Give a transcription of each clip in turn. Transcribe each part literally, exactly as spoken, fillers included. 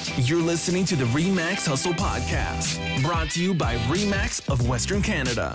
You're listening to the RE/MAX Hustle Podcast, brought to you by RE/MAX of Western Canada.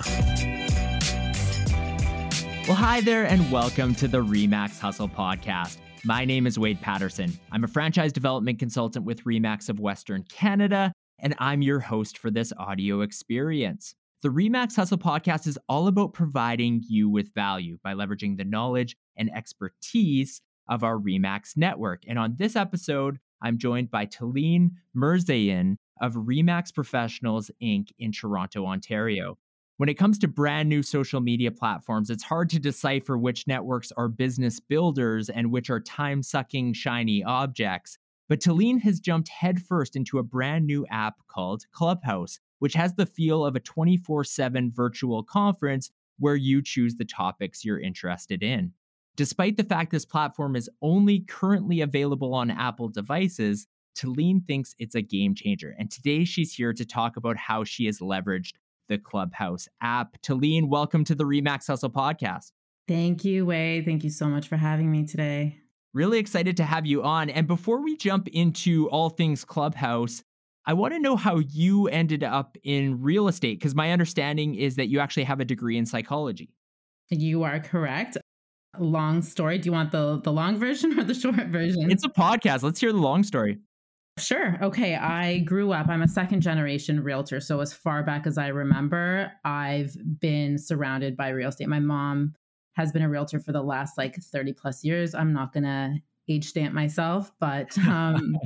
Well, hi there, and welcome to the RE/MAX Hustle Podcast. My name is Wade Patterson. I'm a franchise development consultant with RE/MAX of Western Canada, and I'm your host for this audio experience. The RE/MAX Hustle Podcast is all about providing you with value by leveraging the knowledge and expertise of our RE/MAX network. And on this episode, I'm joined by Talene Mirzayan of RE/MAX Professionals, Incorporated in Toronto, Ontario. When it comes to brand new social media platforms, it's hard to decipher which networks are business builders and which are time-sucking shiny objects. But Talene has jumped headfirst into a brand new app called Clubhouse, which has the feel of a twenty-four seven virtual conference where you choose the topics you're interested in. Despite the fact this platform is only currently available on Apple devices, Talene thinks it's a game changer. And today she's here to talk about how she has leveraged the Clubhouse app. Talene, welcome to the RE/MAX Hustle Podcast. Thank you, Wade. Thank you so much for having me today. Really excited to have you on. And before we jump into all things Clubhouse, I want to know how you ended up in real estate, because my understanding is that you actually have a degree in psychology. You are correct. Long story. Do you want the, the long version or the short version? It's a podcast. Let's hear the long story. Sure. Okay. I grew up, I'm a second generation realtor. So as far back as I remember, I've been surrounded by real estate. My mom has been a realtor for the last like thirty plus years. I'm not going to age stamp myself, but um,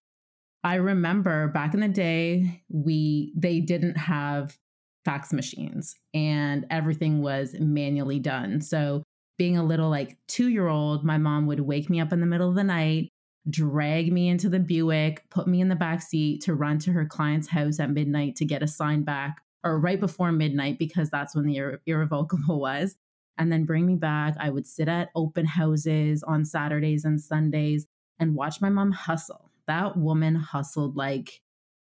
I remember back in the day, we they didn't have fax machines and everything was manually done. So being a little like two-year-old, my mom would wake me up in the middle of the night, drag me into the Buick, put me in the back seat to run to her client's house at midnight to get a sign back, or right before midnight, because that's when the irre- irrevocable was, and then bring me back. I would sit at open houses on Saturdays and Sundays and watch my mom hustle. That woman hustled like,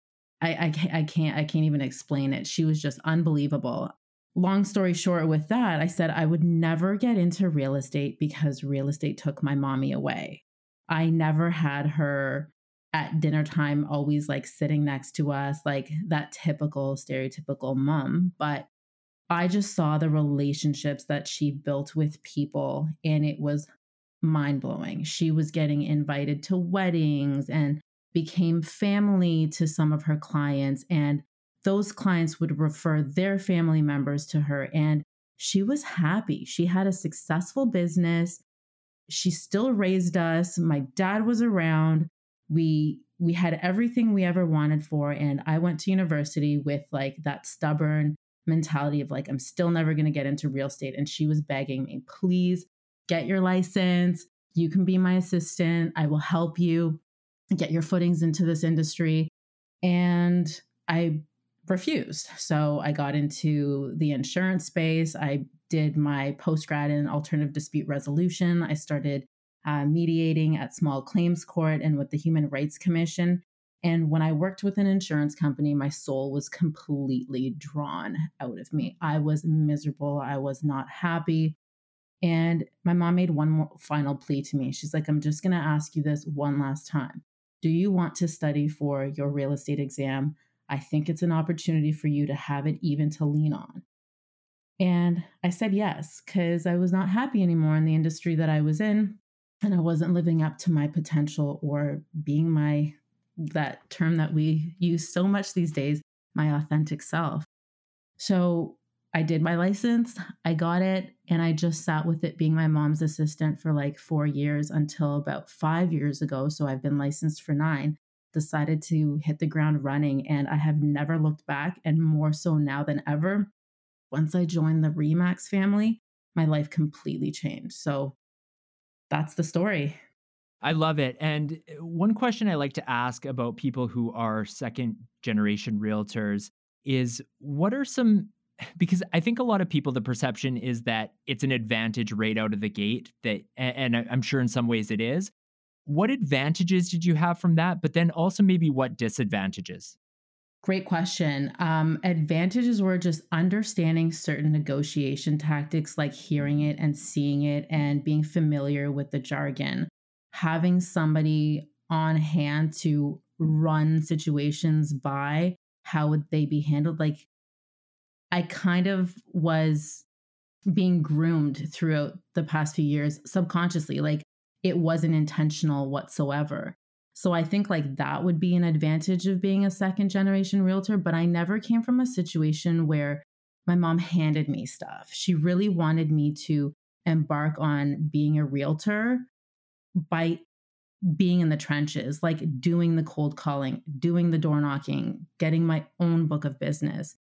I, I, can't, I can't, I can't even explain it. She was just unbelievable. Long story short, with that, I said I would never get into real estate because real estate took my mommy away. I never had her at dinner time, always like sitting next to us, like that typical stereotypical mom. But I just saw the relationships that she built with people, and it was mind blowing. She was getting invited to weddings and became family to some of her clients, and those clients would refer their family members to her, and she was happy. She had a successful business. She still raised us. My dad was around. We we had everything we ever wanted for, and I went to university with like that stubborn mentality of like, I'm still never going to get into real estate. And she was begging me, please get your license. You can be my assistant. I will help you get your footings into this industry. And I refused. So I got into the insurance space. I did my postgrad in alternative dispute resolution. I started uh, mediating at small claims court and with the Human Rights Commission. And when I worked with an insurance company, my soul was completely drawn out of me. I was miserable. I was not happy. And my mom made one more final plea to me. She's like, I'm just going to ask you this one last time. Do you want to study for your real estate exam? I think it's an opportunity for you to have it even to lean on. And I said yes, because I was not happy anymore in the industry that I was in. And I wasn't living up to my potential or being my, that term that we use so much these days, my authentic self. So I did my license, I got it, and I just sat with it being my mom's assistant for like four years until about five years ago. So I've been licensed for nine. Decided to hit the ground running, and I have never looked back, and more so now than ever. Once I joined the RE/MAX family, my life completely changed. So that's the story. I love it. And one question I like to ask about people who are second generation realtors is, what are some, because I think a lot of people, the perception is that it's an advantage right out of the gate, that, and I'm sure in some ways it is. What advantages did you have from that? But then also maybe what disadvantages? Great question. Um, advantages were just understanding certain negotiation tactics, like hearing it and seeing it and being familiar with the jargon. Having somebody on hand to run situations by, how would they be handled? Like, I kind of was being groomed throughout the past few years subconsciously. Like, it wasn't intentional whatsoever. So I think like that would be an advantage of being a second generation realtor. But I never came from a situation where my mom handed me stuff. She really wanted me to embark on being a realtor by being in the trenches, like doing the cold calling, doing the door knocking, getting my own book of business.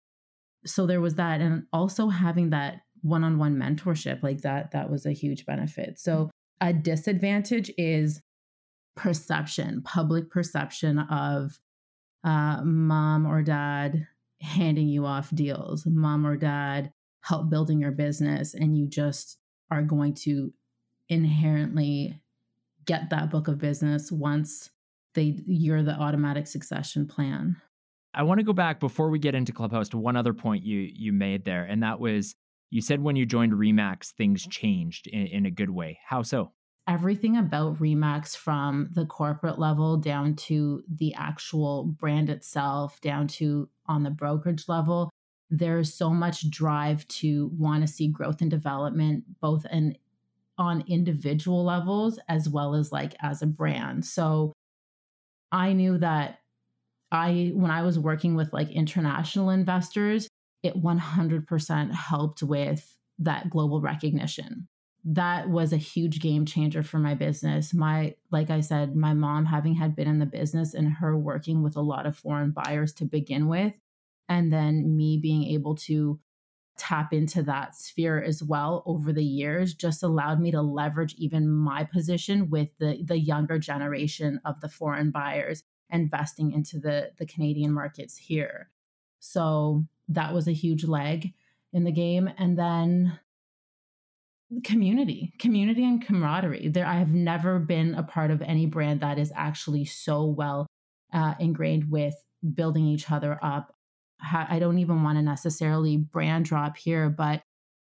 So there was that. And also having that one-on-one mentorship, like that, that was a huge benefit. So a disadvantage is perception, public perception of uh, mom or dad handing you off deals, mom or dad help building your business, and you just are going to inherently get that book of business once they you're the automatic succession plan. I want to go back before we get into Clubhouse to one other point you you made there, and that was you said when you joined Remax, things changed in, in a good way. How so? Everything about Remax, from the corporate level down to the actual brand itself, down to on the brokerage level, there's so much drive to want to see growth and development, both in on individual levels as well as like as a brand. So I knew that I, when I was working with like international investors, it one hundred percent helped with that global recognition. That was a huge game changer for my business. My, like I said, my mom having had been in the business and her working with a lot of foreign buyers to begin with, and then me being able to tap into that sphere as well over the years just allowed me to leverage even my position with the, the younger generation of the foreign buyers investing into the, the Canadian markets here. So that was a huge leg in the game. And then community, community and camaraderie. There, I have never been a part of any brand that is actually so well uh, ingrained with building each other up. I don't even want to necessarily brand drop here, but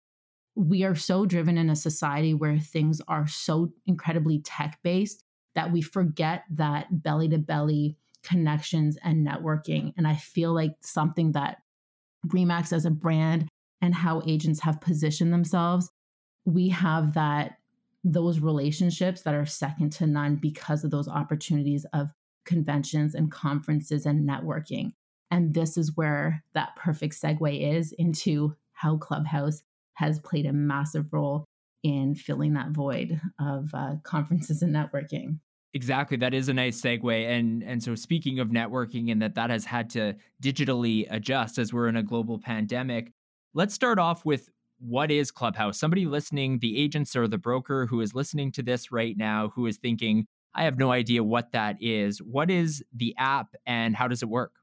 we are so driven in a society where things are so incredibly tech-based that we forget that belly-to-belly connections and networking. And I feel like something that Remax as a brand and how agents have positioned themselves, we have that those relationships that are second to none because of those opportunities of conventions and conferences and networking. And this is where that perfect segue is into how Clubhouse has played a massive role in filling that void of uh, conferences and networking. Exactly. That is a nice segue. And and so speaking of networking and that that has had to digitally adjust as we're in a global pandemic, let's start off with what is Clubhouse? Somebody listening, the agents or the broker who is listening to this right now, who is thinking, I have no idea what that is. What is the app and how does it work?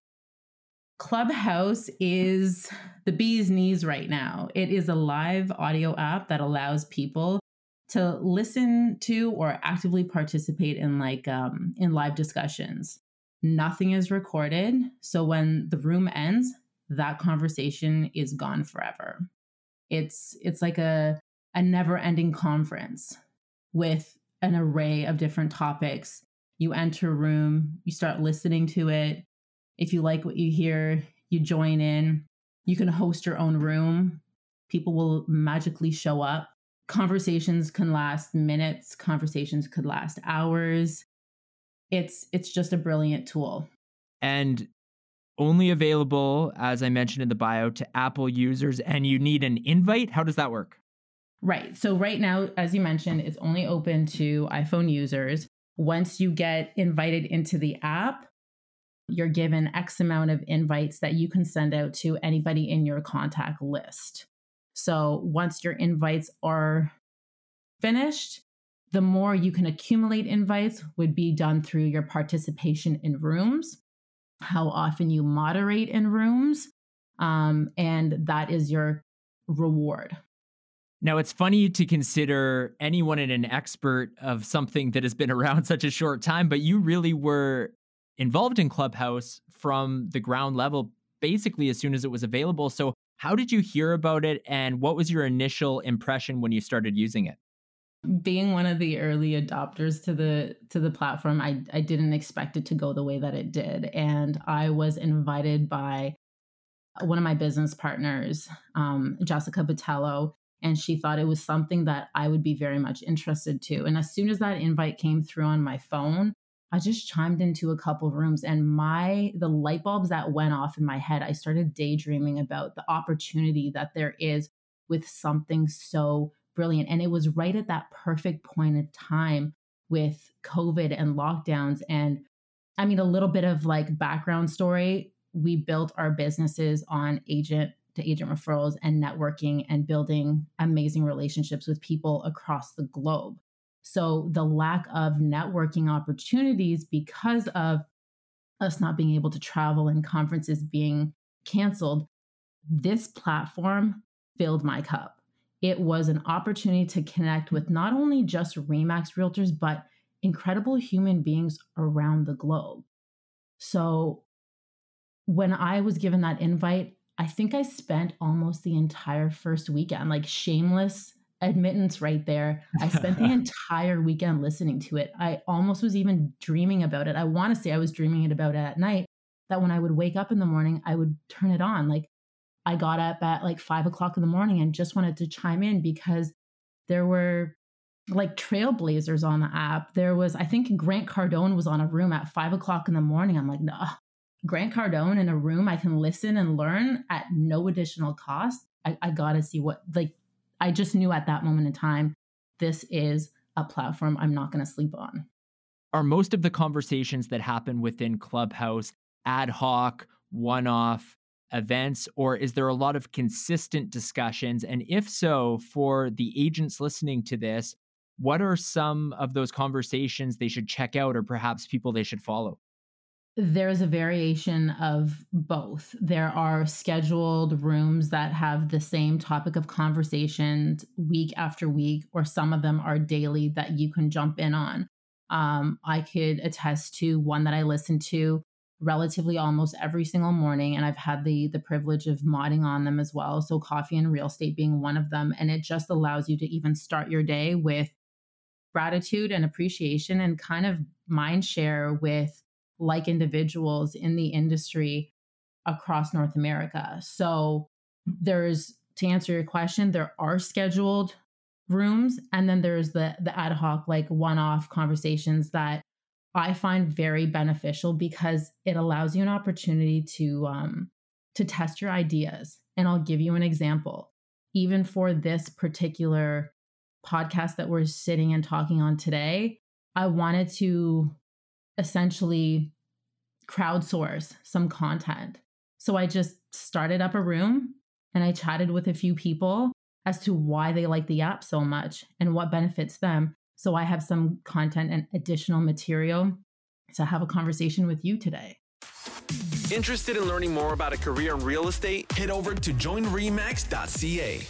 Clubhouse is the bee's knees right now. It is a live audio app that allows people to listen to or actively participate in like um, in live discussions. Nothing is recorded. So when the room ends, that conversation is gone forever. It's it's like a, a never-ending conference with an array of different topics. You enter a room, you start listening to it. If you like what you hear, you join in. You can host your own room. People will magically show up. Conversations can last minutes. Conversations could last hours. It's it's just a brilliant tool. And only available, as I mentioned in the bio, to Apple users, and you need an invite? How does that work? Right. So right now, as you mentioned, it's only open to iPhone users. Once you get invited into the app, you're given X amount of invites that you can send out to anybody in your contact list. So once your invites are finished, the more you can accumulate invites would be done through your participation in rooms, how often you moderate in rooms, um, and that is your reward. Now, it's funny to consider anyone an expert of something that has been around such a short time, but you really were involved in Clubhouse from the ground level, basically as soon as it was available. So how did you hear about it, and what was your initial impression when you started using it? Being one of the early adopters to the to the platform, I I didn't expect it to go the way that it did. And I was invited by one of my business partners, um, Jessica Botello, and she thought it was something that I would be very much interested to. And as soon as that invite came through on my phone, I just chimed into a couple rooms, and my the light bulbs that went off in my head, I started daydreaming about the opportunity that there is with something so brilliant. And it was right at that perfect point of time with COVID and lockdowns. And I mean, a little bit of like background story. We built our businesses on agent to agent referrals and networking and building amazing relationships with people across the globe. So the lack of networking opportunities because of us not being able to travel and conferences being canceled, this platform filled my cup. It was an opportunity to connect with not only just RE/MAX realtors, but incredible human beings around the globe. So when I was given that invite, I think I spent almost the entire first weekend, like shameless admittance right there. I spent the entire weekend listening to it. I almost was even dreaming about it. I want to say I was dreaming it about it at night, that when I would wake up in the morning, I would turn it on. Like I got up at like five o'clock in the morning and just wanted to chime in because there were like trailblazers on the app. There was, I think Grant Cardone was on a room at five o'clock in the morning. I'm like, nah, Grant Cardone in a room I can listen and learn at no additional cost. I, I got to see what, like, I just knew at that moment in time, this is a platform I'm not going to sleep on. Are most of the conversations that happen within Clubhouse ad hoc, one-off events, or is there a lot of consistent discussions? And if so, for the agents listening to this, what are some of those conversations they should check out, or perhaps people they should follow? There's a variation of both. There are scheduled rooms that have the same topic of conversations week after week, or some of them are daily that you can jump in on. Um, I could attest to one that I listen to relatively almost every single morning, and I've had the the privilege of modding on them as well. So coffee and real estate being one of them, and it just allows you to even start your day with gratitude and appreciation and kind of mind share with like individuals in the industry across North America. So there's, to answer your question, there are scheduled rooms, and then there's the the ad hoc, like one-off conversations that I find very beneficial because it allows you an opportunity to um, to test your ideas. And I'll give you an example. Even for this particular podcast that we're sitting and talking on today, I wanted to essentially crowdsource some content. So I just started up a room and I chatted with a few people as to why they like the app so much and what benefits them. So I have some content and additional material to have a conversation with you today. Interested in learning more about a career in real estate? Head over to join remax dot c a.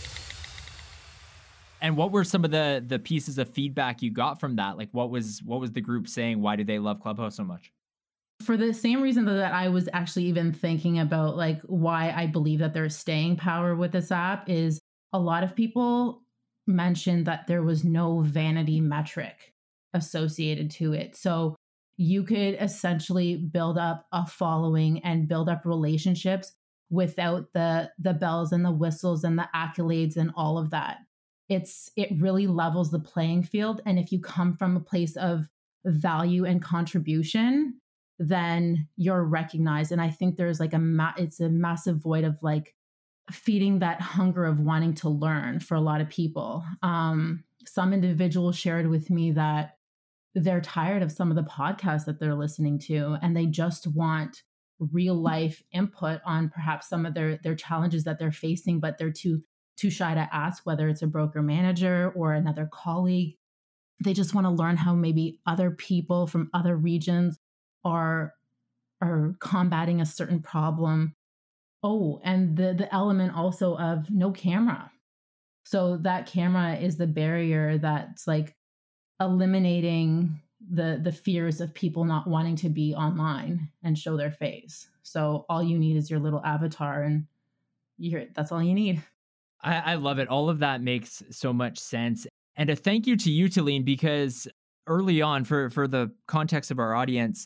And what were some of the the pieces of feedback you got from that? Like what was what was the group saying? Why do they love Clubhouse so much? For the same reason that I was actually even thinking about like why I believe that there's staying power with this app is a lot of people mentioned that there was no vanity metric associated to it. So you could essentially build up a following and build up relationships without the the bells and the whistles and the accolades and all of that. It's it really levels the playing field. And if you come from a place of value and contribution, then you're recognized. And I think there's like a ma- it's a massive void of like feeding that hunger of wanting to learn for a lot of people. Um, some individuals shared with me that they're tired of some of the podcasts that they're listening to, and they just want real life input on perhaps some of their their challenges that they're facing, but they're too too shy to ask, whether it's a broker manager or another colleague. They just want to learn how maybe other people from other regions are are combating a certain problem. Oh, and the the element also of no camera. So that camera is the barrier that's like eliminating the the fears of people not wanting to be online and show their face. So all you need is your little avatar, and you're that's all you need. I, I love it. All of that makes so much sense. And a thank you to you, Talene, because early on, for, for the context of our audience,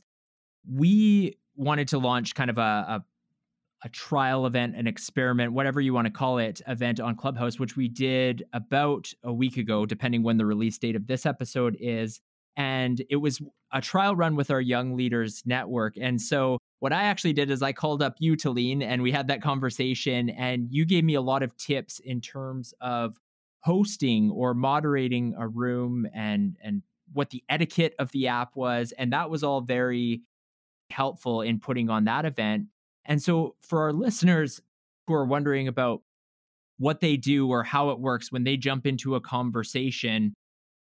we wanted to launch kind of a, a, a trial event, an experiment, whatever you want to call it, event on Clubhouse, which we did about a week ago, depending when the release date of this episode is. And it was a trial run with our Young Leaders Network. And so what I actually did is I called up you, Talene, and we had that conversation, and you gave me a lot of tips in terms of hosting or moderating a room and and what the etiquette of the app was. And that was all very helpful in putting on that event. And so for our listeners who are wondering about what they do or how it works when they jump into a conversation,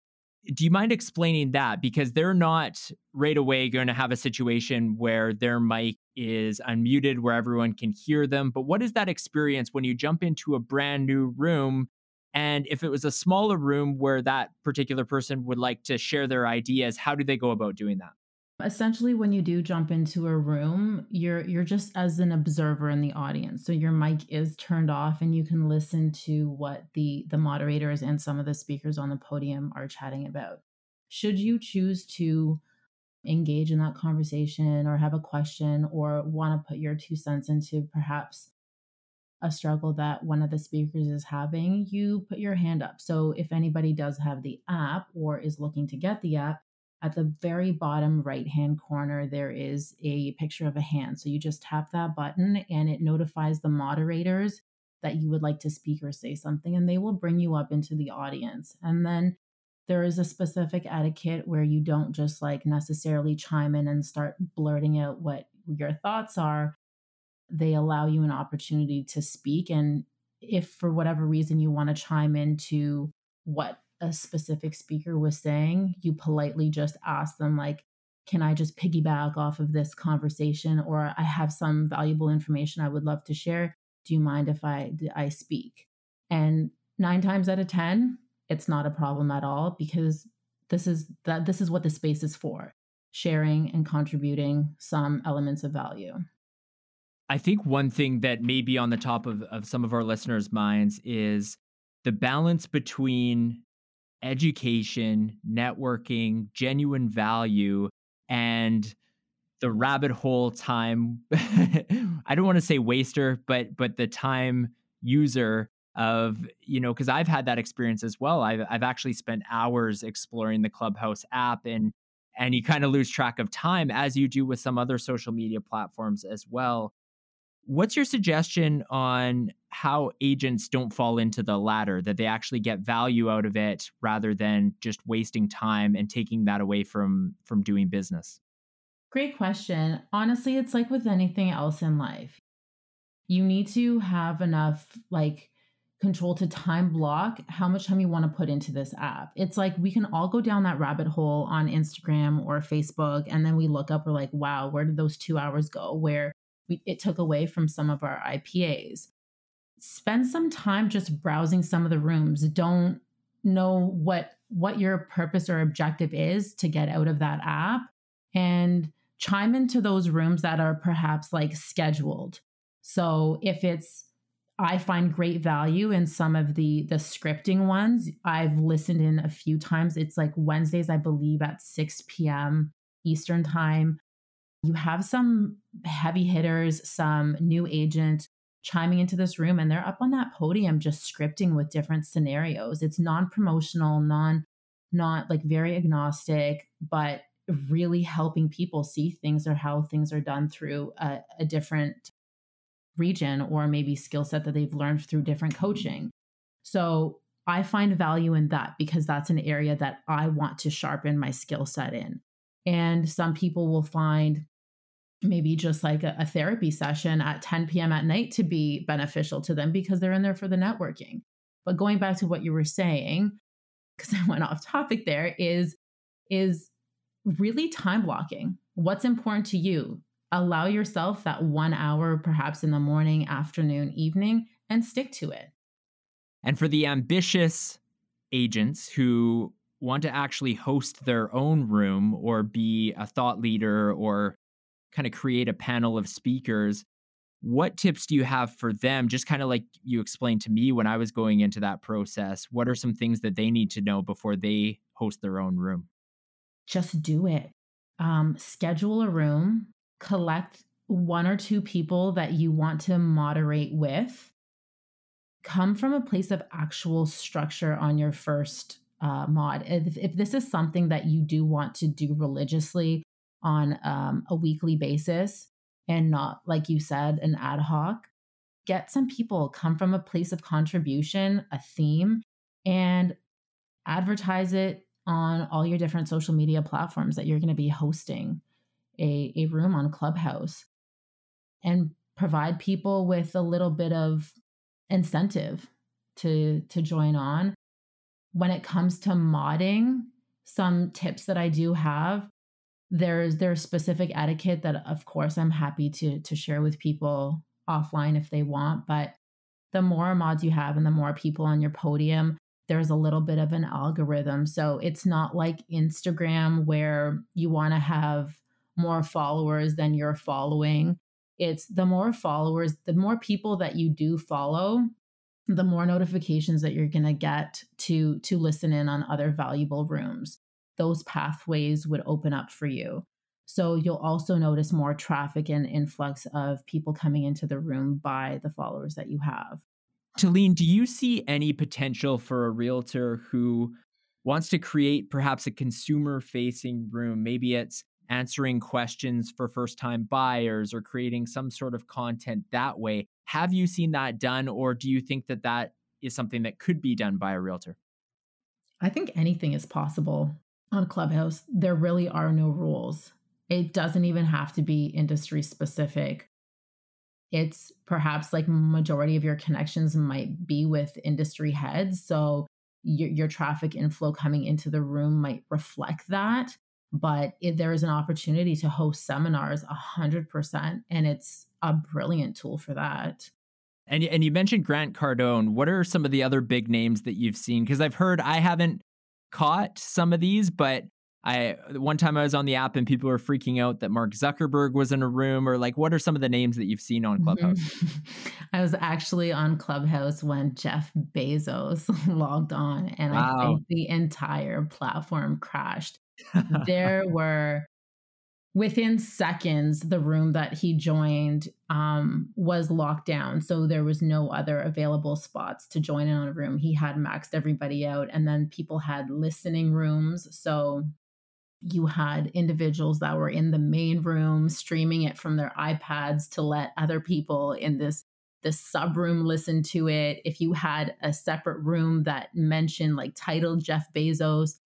do you mind explaining that? Because they're not right away going to have a situation where their mic is unmuted, where everyone can hear them. But what is that experience when you jump into a brand new room? And if it was a smaller room where that particular person would like to share their ideas, how do they go about doing that? Essentially, when you do jump into a room, you're you're just as an observer in the audience. So your mic is turned off and you can listen to what the the moderators and some of the speakers on the podium are chatting about. Should you choose to engage in that conversation or have a question or want to put your two cents into perhaps a struggle that one of the speakers is having, you put your hand up. So if anybody does have the app or is looking to get the app, at the very bottom right-hand corner, there is a picture of a hand. So you just tap that button and it notifies the moderators that you would like to speak or say something, and they will bring you up into the audience. And then there is a specific etiquette where you don't just like necessarily chime in and start blurting out what your thoughts are. They allow you an opportunity to speak. And if for whatever reason you want to chime into what a specific speaker was saying, you politely just ask them, like, can I just piggyback off of this conversation? Or I have some valuable information I would love to share. Do you mind if I, I speak? And nine times out of ten, it's not a problem at all, because this is that this is what the space is for, sharing and contributing some elements of value. I think one thing that may be on the top of, of some of our listeners' minds is the balance between education, networking, genuine value, and the rabbit hole time. I don't want to say waster, but but the time user of, you know, because I've had that experience as well. I've I've actually spent hours exploring the Clubhouse app, and and you kind of lose track of time, as you do with some other social media platforms as well. What's your suggestion on how agents don't fall into the latter, that they actually get value out of it rather than just wasting time and taking that away from, from doing business? Great question. Honestly, it's like with anything else in life. You need to have enough like control to time block how much time you want to put into this app. It's like we can all go down that rabbit hole on Instagram or Facebook, and then we look up, we're like, wow, where did those two hours go? Where we, it took away from some of our I P As. Spend some time just browsing some of the rooms. Don't know what what your purpose or objective is to get out of that app, and chime into those rooms that are perhaps like scheduled. So if it's, I find great value in some of the the scripting ones. I've listened in a few times. It's like Wednesdays, I believe, at six p.m. Eastern time. You have some heavy hitters, some new agent chiming into this room, and they're up on that podium just scripting with different scenarios. It's non-promotional, non, not like very agnostic, but really helping people see things or how things are done through a, a different region or maybe skill set that they've learned through different coaching. So I find value in that because that's an area that I want to sharpen my skill set in. And some people will find maybe just like a, a therapy session at ten p.m. at night to be beneficial to them because they're in there for the networking. But going back to what you were saying, because I went off topic there, is, is really time blocking. What's important to you? Allow yourself that one hour, perhaps in the morning, afternoon, evening, and stick to it. And for the ambitious agents who want to actually host their own room or be a thought leader or kind of create a panel of speakers, what tips do you have for them? Just kind of like you explained to me when I was going into that process, what are some things that they need to know before they host their own room? Just do it. Um, schedule a room, collect one or two people that you want to moderate with. Come from a place of actual structure on your first uh, mod. If, if this is something that you do want to do religiously on um, a weekly basis and not, like you said, an ad hoc, get some people, come from a place of contribution, a theme, and advertise it on all your different social media platforms that you're going to be hosting a, a room on Clubhouse, and provide people with a little bit of incentive to to join on. When it comes to modding, some tips that I do have, there's there's specific etiquette that of course I'm happy to to share with people offline if they want, but the more mods you have and the more people on your podium, there's a little bit of an algorithm. So it's not like Instagram where you want to have more followers than you're following. It's the more followers, the more people that you do follow, the more notifications that you're going to get to to listen in on other valuable rooms. Those pathways would open up for you. So you'll also notice more traffic and influx of people coming into the room by the followers that you have. Talene, do you see any potential for a realtor who wants to create perhaps a consumer-facing room? Maybe it's answering questions for first-time buyers or creating some sort of content that way. Have you seen that done, or do you think that that is something that could be done by a realtor? I think anything is possible on Clubhouse. There really are no rules. It doesn't even have to be industry specific. It's perhaps like majority of your connections might be with industry heads. So your, your traffic inflow coming into the room might reflect that. But if there is an opportunity to host seminars, one hundred percent. And it's a brilliant tool for that. And, and you mentioned Grant Cardone. What are some of the other big names that you've seen? Because I've heard, I haven't caught some of these, but I one time I was on the app and people were freaking out that Mark Zuckerberg was in a room, or like, what are some of the names that you've seen on Clubhouse? I was actually on Clubhouse when Jeff Bezos logged on, and Wow. I think the entire platform crashed. There were, within seconds, the room that he joined um, was locked down. So there was no other available spots to join in on a room. He had maxed everybody out, and then people had listening rooms. So you had individuals that were in the main room streaming it from their iPads to let other people in this this sub room listen to it. If you had a separate room that mentioned like titled Jeff Bezos,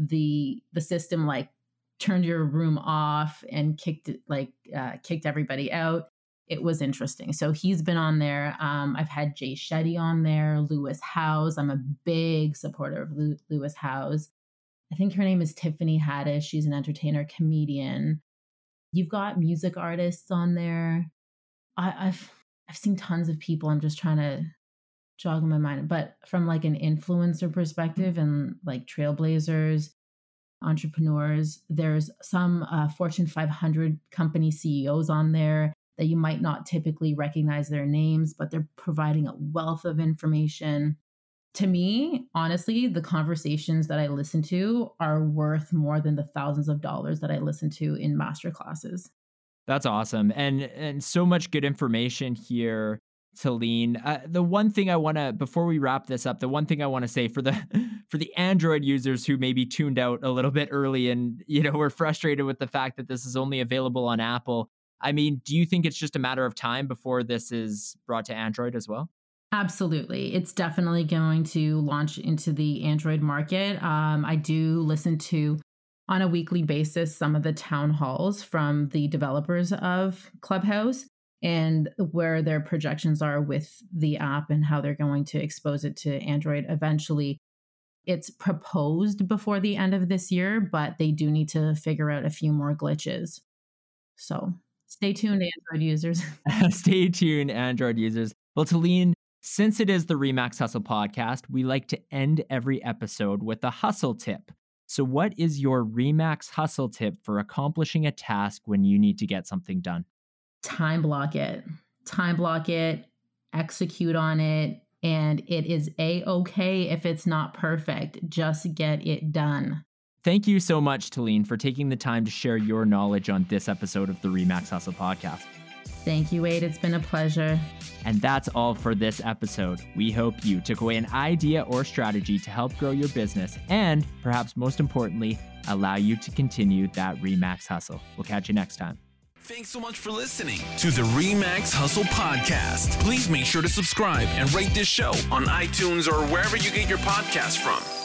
the the system like turned your room off and kicked it like uh, kicked everybody out. It was interesting. So he's been on there. Um, I've had Jay Shetty on there, Lewis Howes. I'm a big supporter of Lew- Lewis Howes. I think her name is Tiffany Haddish. She's an entertainer, comedian. You've got music artists on there. I, I've I've seen tons of people. I'm just trying to jog in my mind. But from like an influencer perspective and like trailblazers, entrepreneurs, there's some uh, Fortune five hundred company C E Os on there that you might not typically recognize their names, but they're providing a wealth of information. To me, honestly, the conversations that I listen to are worth more than the thousands of dollars that I listen to in masterclasses. That's awesome. And and so much good information here, Talene. Uh, the one thing I want to, before we wrap this up, the one thing I want to say for the for the Android users who maybe tuned out a little bit early and, you know, were frustrated with the fact that this is only available on Apple. I mean, do you think it's just a matter of time before this is brought to Android as well? Absolutely. It's definitely going to launch into the Android market. Um, I do listen to, on a weekly basis, some of the town halls from the developers of Clubhouse and where their projections are with the app and how they're going to expose it to Android eventually. It's proposed before the end of this year, but they do need to figure out a few more glitches. So stay tuned, Android users. Stay tuned, Android users. Well, Talene, since it is the Remax Hustle podcast, we like to end every episode with a hustle tip. So what is your Remax Hustle tip for accomplishing a task when you need to get something done? Time block it. time block it, execute on it, and it is a-okay if it's not perfect. Just get it done. Thank you so much, Talene, for taking the time to share your knowledge on this episode of the RE/MAX Hustle podcast. Thank you, Wade. It's been a pleasure. And that's all for this episode. We hope you took away an idea or strategy to help grow your business and, perhaps most importantly, allow you to continue that RE/MAX hustle. We'll catch you next time. Thanks so much for listening to the RE/MAX Hustle podcast. Please make sure to subscribe and rate this show on iTunes or wherever you get your podcasts from.